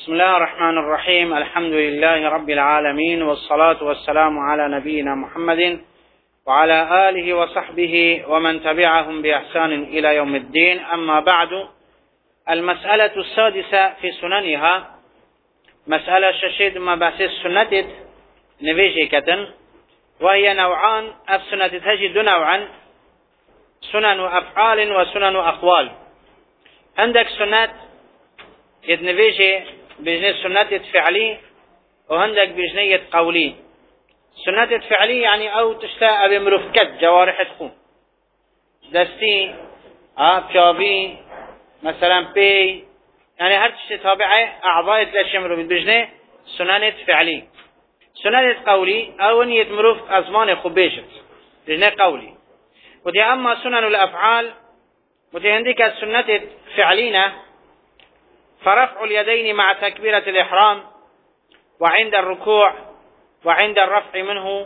بسم الله الرحمن الرحيم. الحمد لله رب العالمين، والصلاة والسلام على نبينا محمد وعلى آله وصحبه ومن تبعهم بإحسان إلى يوم الدين. أما بعد، المسألة السادسة في سننها مسألة ششيد ما بحث السنة نفيجي كتن، وهي نوعان. السنة تجد نوعا: سنن أفعال وسنن أقوال. عندك سنة يتنفيجي بجنية سنة فعلي، وعندك بجنية قولي. سنة فعلي يعني أو تشتاء بمرفكت جوارح تخون دستي بشابي مثلا بي، يعني هر تشتاء تابعة أعضاء تلاشي مروف بجنية سنة فعلي. سنة قولي أو أن يتمروف أزمان خبيشت بجنية قولي. ودي أما سنن الأفعال، ودي عندك السنة فعلينا: فرفع اليدين مع تكبيرة الإحرام، وعند الركوع، وعند الرفع منه،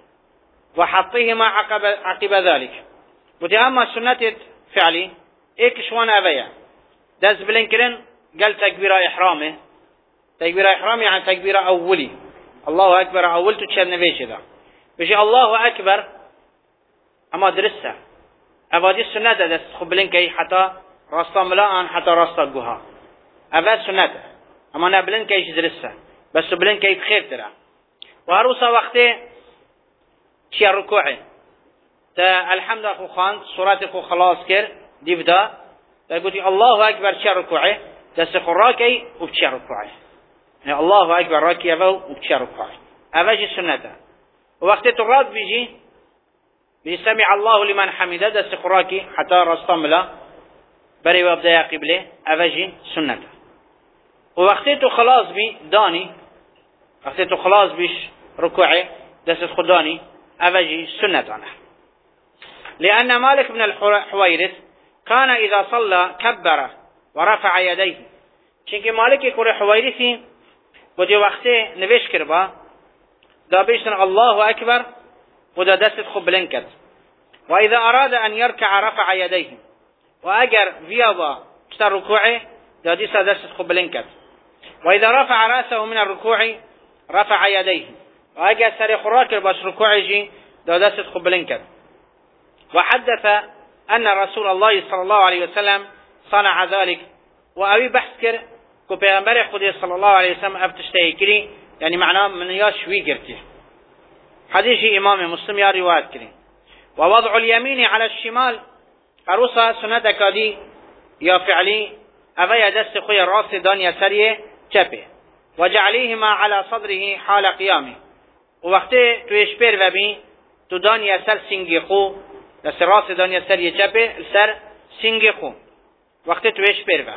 وحطهما عقب ذلك. ودي أما سنة فعلي إيك شوان أبيع داز بلنكرن قال تكبيرة إحرامه. تكبيرة إحرامي يعني تكبيرة أولي، الله أكبر أول تشهد نبيش ذا بيجي الله أكبر أما درسها أبادي السنة داز خبلنكي حتى راستا ملاءن حتى راستا قوها أبا سنة أما نبلن كيش درسها بس بلن كيف خير ترى. وهروسا وقته شيء ركوعي تا الحمد أخو خان صورات أخو خلاص كر ديفدا تقولي الله أكبر شيء ركوعي دس خراكي وبشيء ركوعي، يعني الله أكبر راكي أبو وبشيء ركوعي. أبا جي سنة. ووقت تراد بيجي سمع الله لمن حمده دس خراكي حتى رستملا بري وابدا قبله. أبا جي سنة. ووقتي خلاص بي داني، وقتي خلاص بيش ركوعي دست خداني أبجي سنة عنه. لأن مالك بن الحويرث كان إذا صلى كبر ورفع يديه. چونك مالك يكون حويرثي ودي وقتي نبيش كربا دا بيشن الله أكبر ودا دست خبلنكت. وإذا أراد أن يركع رفع يديه، وأجر فيضا اشتر ركوعي دا ديسا دست خبلنكت. وإذا رفع رأسه من الركوع رفع يديه، وأجا سري خراك باش ركوعي دا دست خبلنكت. وحدث أن رسول الله صلى الله عليه وسلم صنع ذلك. وأبي بحث كر كو پیغمبر خودی صلى الله عليه وسلم افتشتهي كري، يعني معناه من ياشوي كرتي. حديث إمام مسلم يا رواية كري. ووضع اليمين على الشمال أروسا سنة كادي يا فعلي أبا دست خوي الراس دانيا سريه چپه، وجعليهما على صدره حال قيامه. ووقت تويش بير وبي تو دانيا سر سنگي خو دست راس دانيا سريه چپه سر سنگي خو وقت تويش بير.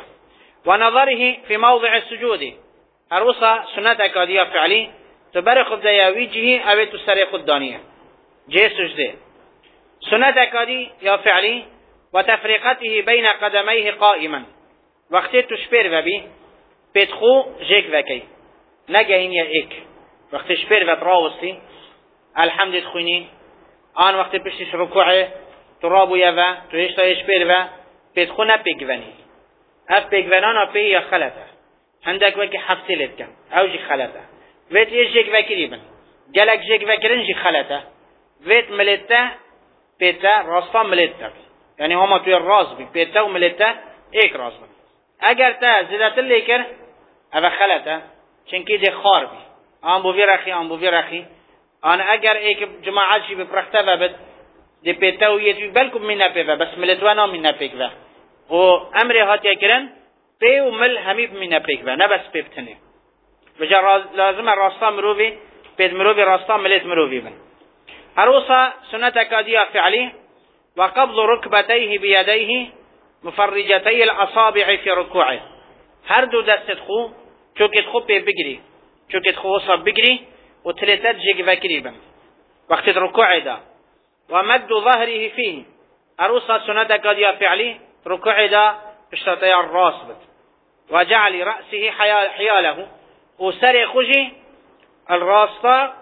ونظره في موضع السجود أروسا سنة أكادية فعلي تبرق بدايا وجهه أو تسري خود دانية جي سجده. سنة أكادي يا فعلي وتفريقته بين قدميه قائما. وقت تشبير وبي بيتخو جيك وكي نجاين يا إيك وقت شبير وتراوسي الحمد تخويني آن وقت بشتش ركوعي ترابو يفا تويشتا يشبير و بيتخو نبيك وني اف بيك ونانا بي يا خلطة عندك وكي حفتي لتكن او جي خلطة ويت ايش جيك وكريبن جالك جيك وكرن جي خلطة ويت ملتا بيتا راستا ملتا، يعني هما توي الراس بي بيتا وملتا ايك راس بي. اگر تا زدت لیکر او خلطه چنکی ده خار بی آن بوی رخی آن اگر ایک جماعت شی بپرخته و بد ده پیتا و یتوی بلکم می نپی و بس ملتوانا می نپیک و امر هاتی کرن پی و مل همیب می نپیک و نبس پیبتنه وجا لازم راستا مروبی پید مروبی راستا ملت مروبی بن. اروسا سنت اکادیا فعلی وقبض ركبتيه بيديه مفرجتي الأصابع في ركوعه. هر دو دست خو چوکت خو پی بگیری چوکت خو وصاب بگیری و تلتت جيك وكري بن وقت ركوع دا. ومد ظهره فيه أروسا سنة قادية فعلي ركوع دا اشتطي الراس بد. وجعل رأسه حياله وسري خجي الراسطة،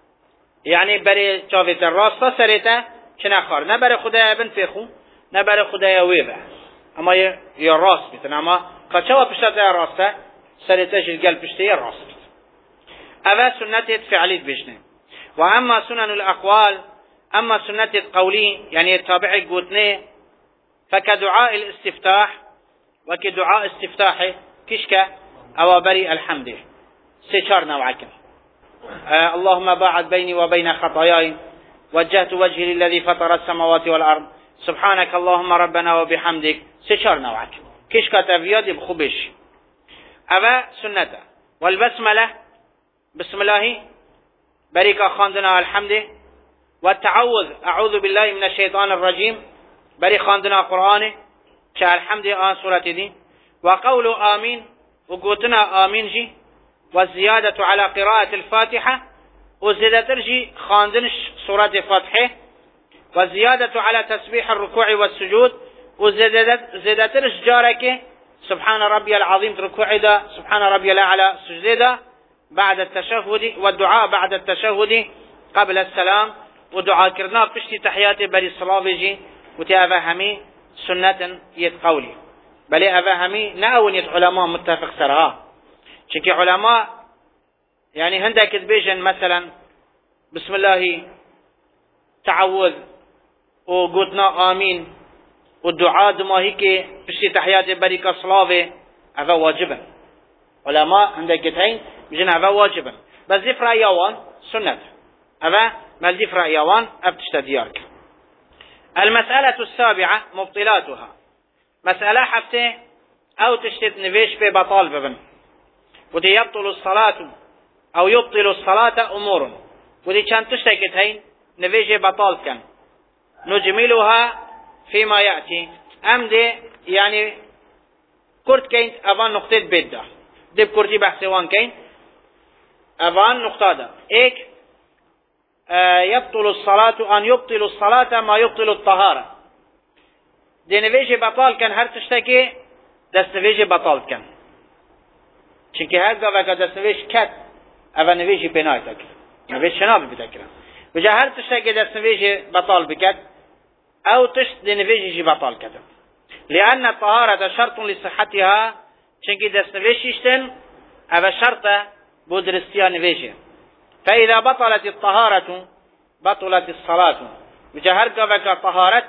يعني بري شافت الراسطة سريته شناخار نبري خدايا بن فيخو نبري خدايا ويبه اما یا راست میتونه، اما کچه و پشت راسته سرتش القلب اشتي الراس أبا سنة فعلية بجنة. وأما سنن الأقوال أما سنة قولي يعني التابع قوتني فكدعاء الاستفتاح وكدعاء استفتاحه كشك أو بريء الحمد سيشارنا وعكم اللهم باعد بيني وبين خطاياي وجهت وجهي للذي فطر السماوات والأرض سبحانك اللهم ربنا وبحمدك سيشارنا وعكم كشك تفياد بخبش أبا سنة. والبسملة بسم الله بريك خاندنا الحمد والتعوذ أعوذ بالله من الشيطان الرجيم بري خاندنا قرآن شاء الحمد سورة دي وقول آمين وقوتنا آمين جي والزيادة على قراءة الفاتحة وزيادة ترجي خاندنش سورة فاتحة والزيادة على تسبيح الركوع والسجود وزيادة ترج جارك سبحان ربي العظيم ركوع دا سبحان ربي الأعلى سجد دا بعد التشهد والدعاء بعد التشهد قبل السلام ودعاء كرنا بشتي تحياتي بل الصلاة بيجي وتأفهمي سنة يتقولي بل أفهمي ناون يت علماء متفق سرها شكي علماء يعني هندك بيجن مثلا بسم الله تعوذ وقلنا آمين والدعاء دما هيك بشتي تحياتي بريك الصلاة هذا واجبا علماء عندك تين بيجن هذا واجبا بس ذفر أيوان سنة هذا ما ذفر أيوان أبتشت ديارك. المسألة السابعة مبطلاتها مسألة حفتة أو تشتت نفيش في بطال ببن ودي يبطل الصلاة أو يبطل الصلاة أمور ودي كان تشتكت هين نفيش بطال كان نجملها فيما يأتي أمدي يعني كرت كين أبان نقطة بدة دي بكرتي بحثوان كين أبان نقطة دا إيك يبطل الصلاة أن يبطل الصلاة ما يبطل الطهارة دي نفيجي بطال كان هر تشتكي دست نفيجي بطال كان چونكي هر وكا دست نفيج كت أفا نفيجي بناي تكر نفيج شناب بتكر وجا هر تشتكي دست نفيجي بطال بكت أو تشت دي نفيجي بطال كت لأن الطهارة شرط لصحتها چونكي دست نفيجيشتن أفا شرطة بودرستيا نفيجي فإذا بطلت الطهارة بطلت الصلاة وجهر كفك طهارة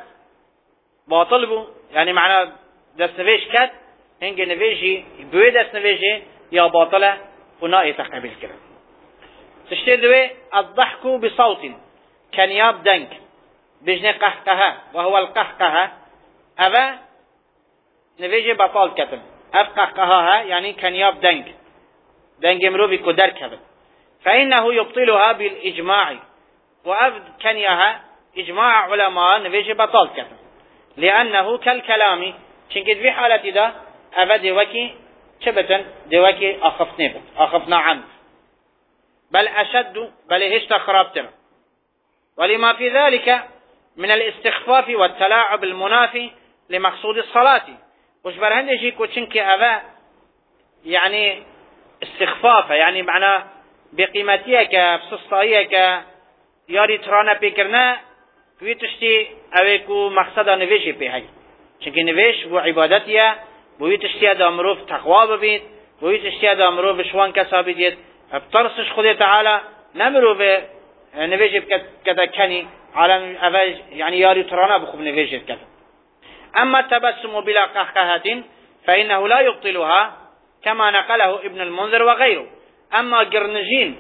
باطل يعني معنى دست نفيج كت هنگ نفيجي بوي دست نفيجي يا باطلة ونائي تقبل كرم تشتدوي الضحك بصوت كان ياب دنك بجن قهقها وهو القهقها أبا نفيجي بطال كتم أب قهقها يعني كان ياب دنك مروبي كدر كبل فإنه يبطلها بالإجماع وأبد كنيها إجماع علماء نفيجي بطال كتم لأنه كالكلام شنكد في حالة دا أبا دوكي شبتا دوكي أخفنا عنه بل أشد بل هشت خرابتنا ولما في ذلك من الاستخفاف والتلاعب المنافي لمقصود الصلاة وش برهندشي كوشنك أبا يعني استخفافا يعني معنى بقيمتيك بسسطائيك ياري ترانا بكرنا كوي تشتي اويكو مقصدا نويشي بهاي چونك نويش بو عبادتيا بوي تشتي ادا مروف تقوى ببيت بوي تشتي ادا مروف شوان كسا بديت بترسش خده تعالى نمروف نويشي بكتا كني على يعني ياري ترانا بخوب نويشي بكتا. أما التبسم بلا قهقهة فإنه لا يبطلها كما نقله ابن المنذر وغيره. أما قرنجين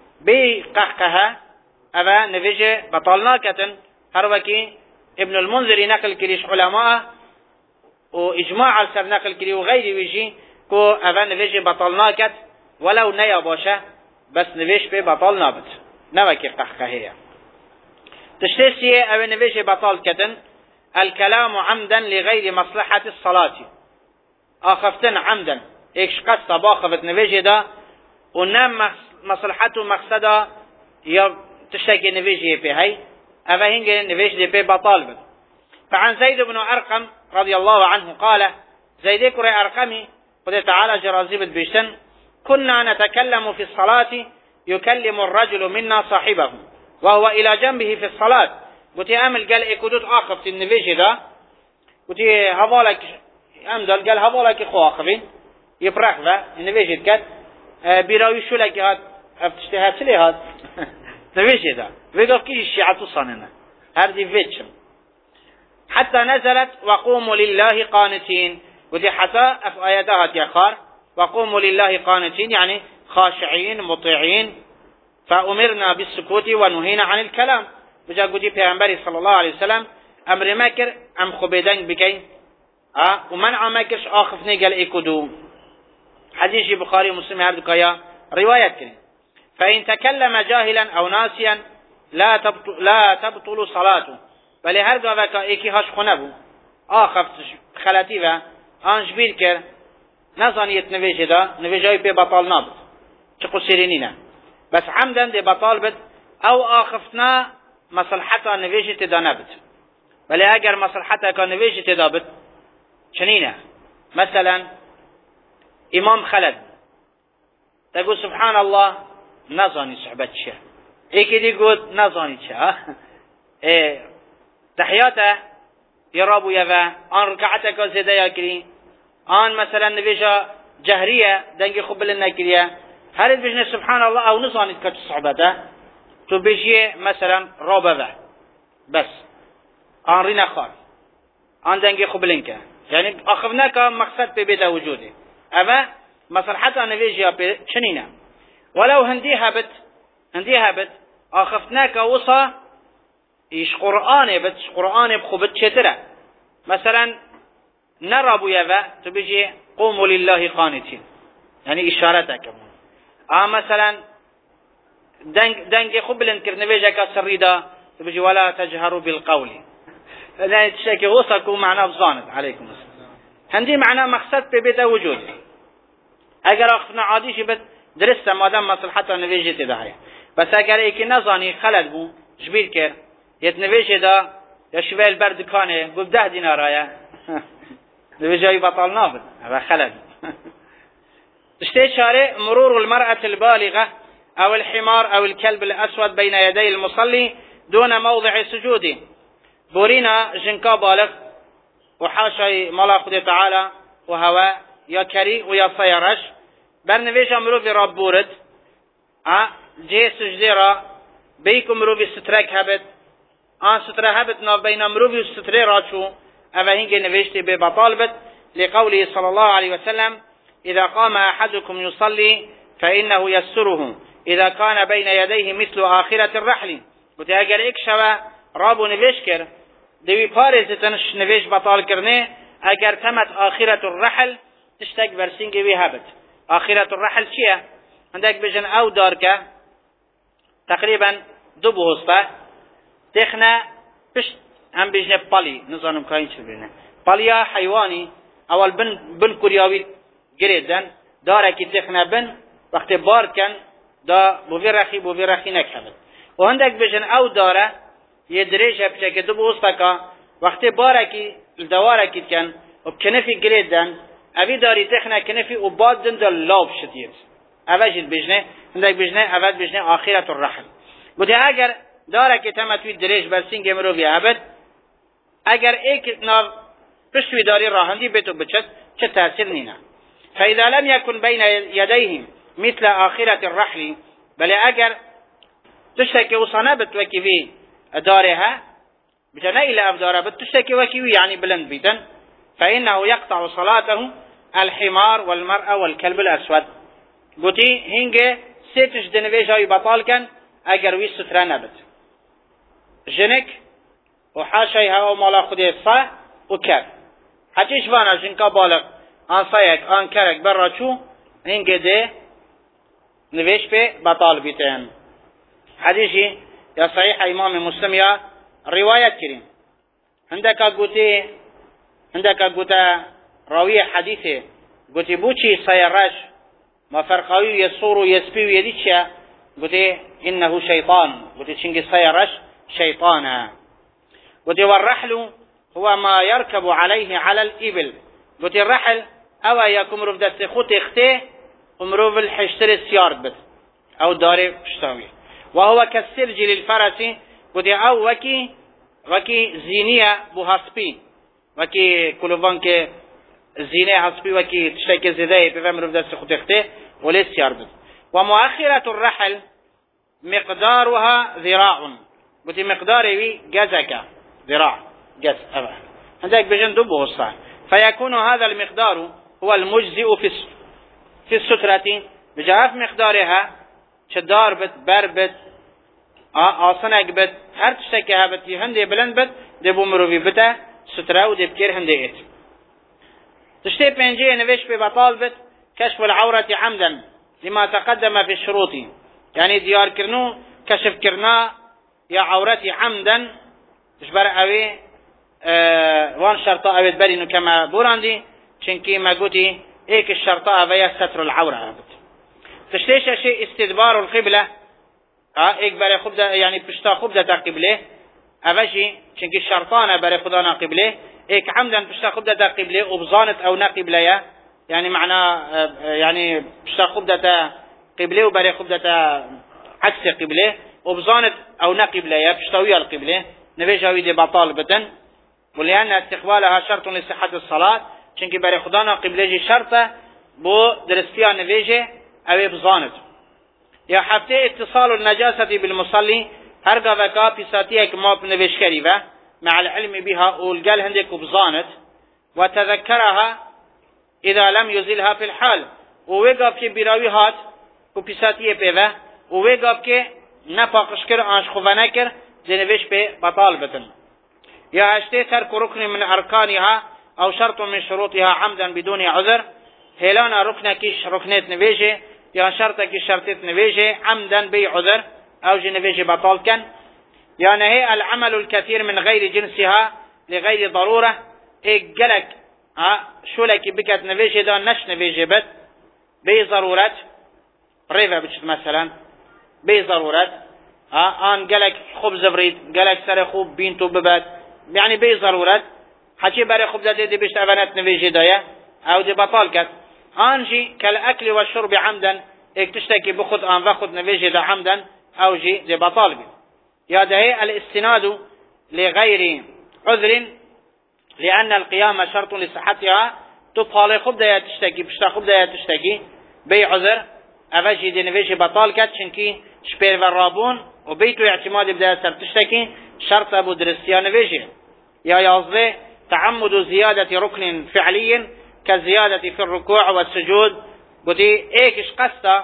بقهقهة أبا نفيجي بطلنا كتن هروكي ابن المنذر نقل كريش علماء وإجماع السر نقل كري وغيره ويجي كو أبا نفيجي بطلنا كت ولو نيا باشا بس نفيش بطلنا بت نوكي قهقهية تشتسي أبا نفيجي بطل كتن الكلام عمدا لغير مصلحة الصلاة آخفتن عمدا إيش قصة باخفت نفيجي دا ونام مصلحته مقصده تشتكي نفيجي في هاي أفا هنجي نفيجي في بطال. فعن زيد بن أرقم رضي الله عنه قال زيد كري أرقمي قد تعالى جرازيب بيشتن كنا نتكلم في الصلاة يكلم الرجل منا صاحبه وهو إلى جنبه في الصلاة قلت أمل قال إكودوت آخفت النفيجي دا قلت هفالك أمدل قال هفالك إخو آخفين يفرح و نویشید کرد بیراوی شولکی هات افتشته هاتلی هات نویشید و گفت که شیعتو صاننه هر دی ویچم حتى نزلت وقوموا لله قانتين ودي حتى في آياتها يخار وقوموا لله قانتين يعني خاشعين مطيعين فأمرنا بالسكوت ونهينا عن الكلام بجا قدي پیغمبر صلى الله عليه وسلم امر مكر ام خبيدنگ بكين ومنع مكرش آخف نقل ايكدو حديث بخاري ومسلم هر دكايا رواية كريم فإن تكلم جاهلا أو ناسيا لا تبطل صلاته ولی هر دو وکا ایکی هاش خونه بو آخفت خلطی و آنش بیر کر نزانیت نویجه دا نویجه های پی بطال نابد چه قصیرینی نه بس عمدن دی بطال بد او آخفتنا مصلحتا نویجه تدا نبد ولی اگر مصلحتا که نویجه تدا بد چنینه مثلا امام خلد تقول سبحان الله نزانی صحبت چه ایکی دی گود نزانی چه تحياته يرابو يفا آن ركعتك زيادة يكري آن مثلا نبيجا جهرية دنجي خبل النكرية هل بيجنا سبحان الله أو نصاني كتش صحبته تو بيجي مثلا رابا بس آن رينا خار آن دنجي خبلنك يعني أخذناك مقصد ببيت وجوده أما مصلحة نبيجي شنينة ولو هندي هبت أخذناك وصا ایش قرآنه بس قرآنه بخوبت چتره مثلا نرابو یوه تو بجی قوموا لله قانتين يعني اشارته كمان مثلا دنگ خوب بلند کرد نویجه که سری دا تو بجی ولا تجهروا بالقول يعني تشكي وصكوا معناه بظانت عليكم السلام هندي معناه مقصد ببيت وجود اگر اخفنا عاديش بد درست مادام مصلحته نویجه تداعي بس اگر ایکی نزانی خلد بو جبير كر يتنويشه دا يا شوال برد كانه قل 10 دينار يا نويجه بطل نافذ هذا خلل اشتي مرور المرأة البالغة او الحمار او الكلب الاسود بين يدي المصلي دون موضع سجوده بورينا جنكا بالغ وحاشا ملا خد تعالى وهواء يا كري ويا صيرش برنويجه مروفي راب بورد جه سجده را بيكم مروفي سترك هبت ستره هبت ناف بين مروفي وستره راشو أما هنگ نوشته ببطال بد لقوله صلى الله عليه وسلم إذا قام أحدكم يصلي فإنه يسره إذا كان بين يديه مثل آخرة الرحل قلت اگر ایک شوه رابو نوش کر دوی پارزتنش نوش بطال کرنه اگر تمت آخرة الرحل تشتك برسنگی وی هبت آخرة الرحل چیه؟ عندك بجن او دار که تقریبا 2 بوسته تخنه پشت هم بجنه پالی نظانم کاین چه بینه پالیا حیوانی اول بن کوریاوی گریدن داره که تخنه بن وقتی بار کن دا بوی رخی نکهد و هندک بجن او داره یه دریجه بچه که 2 بوسته که وقتی باره که دواره که کن و کنفی گریدن اوی داری تخنه کنفی و باد دن دا لاب شدید اوجید بجنه هندک بجنه اول بجنه آخرت الرحل بودی اگر داره که تمتوی دریج برسینگ مروی عبد اگر ایک ناو پشتوی داری راهندی بیتو بچت چه تأثیر نینه فاذا لم يكن بين يديهم مثل آخرة الرحل بل اگر تشتكي وصانه بتوكي في دارها بجنه الى افداره بتشتكي وكيوي يعني بلند بيتن فإنه يقطع صلاته الحمار والمرأة والكلب الأسود قلتي هنگه سيتش دنويش هاي بطال كان اگر وی ستره نبت جنك وحاشي هوا مالا خودی صح و کر حتیش وانا جنکا بالغ آن صایک آن کرک برا چو هنگه ده نویش به بطال بیتن حدیثی یا صحیح امام مسلم یا روایت کریم عندك قوتا راوی حدیثه قوتي بوچی سیرش ما فرقاوی یسور و یسپی و یدیچه قوتي إنه شيطان قوتي شنجي سيرش شيطانا قوتي والرحل هو ما يركب عليه على الإبل قوتي الرحل أو يكون مروف دست خوت اخته ومروف الحشتر السيارد بس أو داري بشتاوي وهو كالسرج للفرس قوتي أو وكي زينية بوهاسبين وكي كلوفان كي زينة عصبي وكي تشتكي زيداء بفهم دست خطيخته وليس يربط. ومؤخرة الرحل مقدارها ذراع، بتي مقداره جزك ذراع جز عندك بجن دبه الصح، فيكون هذا المقدار هو المجزئ في السترة بجاف مقدارها شدار بت بربت آسنك بت هر تشتكيها بتي هندي بلند بت دبو مروفي بتا سترة ودبكير هندي ات تشتي بنجي نوش ببطال بت كشف العورة عمدا لما تقدم في الشروط، يعني ديار كرنو كشف كرنا يا عورتي عمدا تشبر اوي وان شرطة اوي تبرينو كما بوراندي چنكي ما قوتي ايك الشرطة اوي ستر العورة تشتيش شيء استدبار القبلة ايك بري خبدة يعني بشتا خبدة قبله اوشي چنكي الشرطانة بري خدانا قبله ايك عمدا بشتا خبدة قبله وبزانت او نا قبله، يعني معنى يعني بشتا خبدة قبله وبري خبدة عكس قبله وبزانت او نا قبله بشتاوية القبله نبيجاوي دي بطال بتن، ولأن استقبالها شرط لصحة الصلاة چونكي بري خدانا قبله شرطة بو درستيا نبيجه او بزانت. يا حفتي اتصال النجاسة بالمصلي هرقا وكا بساتيك ما نبيش كريبه مع العلم بها والقال هندك بزانت وتذكرها إذا لم يزلها في الحال ووقف كي براوي هات وبساتيه بيوه ووقف كي نفاقش كر آنش خوفانه كر دنوش بي بطال بتن. يا اشتي ترك ركن من أركانها أو شرط من شروطها عمدا بدون عذر هلانا ركن كيش ركنات نويجه يا شرط كيش شرطات نويجه عمدا بي عذر أو جنويجه بطال كان. يعني هي العمل الكثير من غير جنسها لغير ضرورة ايك جلك شو لك بكت نويجه دا نش نويجه بت بي ضرورت ريفا بجت مثلا بي ضرورت آن جلك خبز بريد جلك سر خوب بينتو ببات يعني بي ضرورت حكي بري خبز دي بيشت أفنات نويجه دايا أو دي بطال كت آنجي كالأكل والشرب عمدا ايك تشتكي بخد آن وخد نويجه دا عمدا أو جي دي بطال بي. يا ده الاستناد لغير عذر لأن القيام شرط لصحتها تبقى خبدا تشتكي بشتا خبدا تشتكي بي عذر أفجي دي نويجه بطال كت شنكي شبير والرابون وبيتو اعتماد بدا سر تشتكي شرط أبو درستيا نويجه. يا يازده تعمد زيادة ركن فعلي كالزيادة في الركوع والسجود قدي ايكش قصة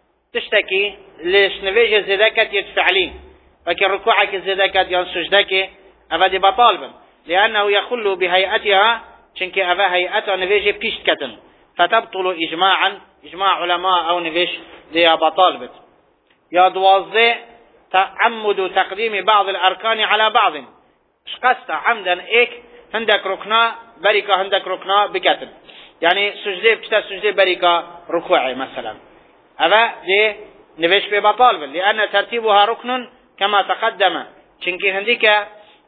تشتكي ليش نويجه زيادة يتفعلين لكن ركوعك زيادة ينسجدك أفدي بطالبا لأنه يخل بهيئتها چنك أفا هيئتها نويجه بيشت كتن فتبطل إجماع علماء أو نويش دي بطالبت. يا دوازده تعمد تقديم بعض الأركان على بعض شقست عمدا ايك هندك ركنا بركة هندك ركنا بكتن، يعني سجده بشتا سجده بركة ركوعي مثلا أفا دي نويش ببطالبا لأن ترتيبها ركن كما تقدم چنكي هنديك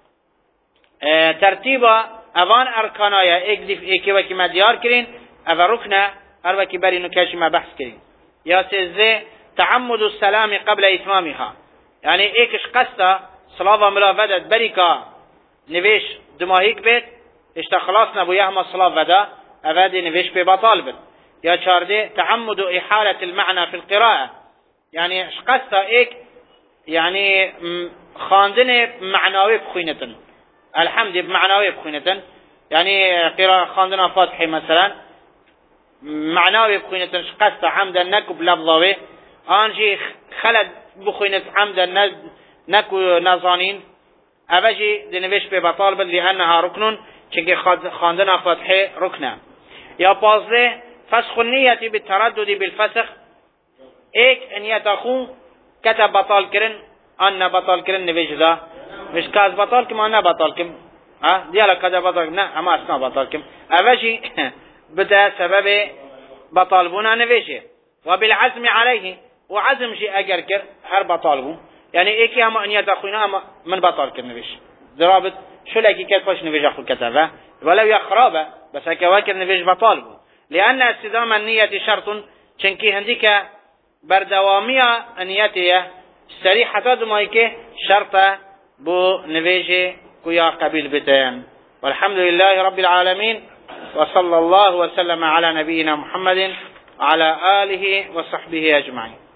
ترتيبا اوان اركانايا ايكي وكي ما ديار كرين افا ركنا هر وكي برينو كاشي ما بحث كرين. يا سيزي تعمد السلام قبل اتمامها، يعني ايكش قصة صلاة ملافدت بريكا نويش دماهيك بيت اشتا خلاص نبو يهما صلاة ودا افا دي نويش ببطال بيت. يا چارده تعمد احالة المعنى في القراءة، يعني اش قصة ايك يعني خاندن معنوي بخوينتن الحمد بمعنوي بخوينتن، يعني قراءة خاندنا فاتحي مثلا معنوي بخوينتن شقست عمدا نكو بلفظوي آنجي خلد بخوينت عمدا نكو نظانين أبجي دنوش ببطال بل لأنها ركن چنك خاندنا فاتحي ركنا. يا بازده فسخ النية بالتردد بالفسخ ايك ان يتخو كتب بطال كرن أنا بطال كرن نويش دا مش كاز بطال كم أنا بطال كم ديالا كذا بطال نا أما أسنا بطال كم أفشي بدا سبب بطال بونا نويشه وبالعزم عليه وعزم شيء أجر كر هر بطال بو يعني إيكي أما أن يتخونا أما من بطال كر نويش درابط شو لكي كتبش نويش أخو كتبه ولو يخرابه بس هكواكر نويش بطال بو لأن استدام النية شرط چنكي هنديك بردوامية النية صريحة دمائك شرطة بو نويجه كويا قبيل بتان. والحمد لله رب العالمين. وصلى الله وسلم على نبينا محمد وعلى آله وصحبه أجمعين.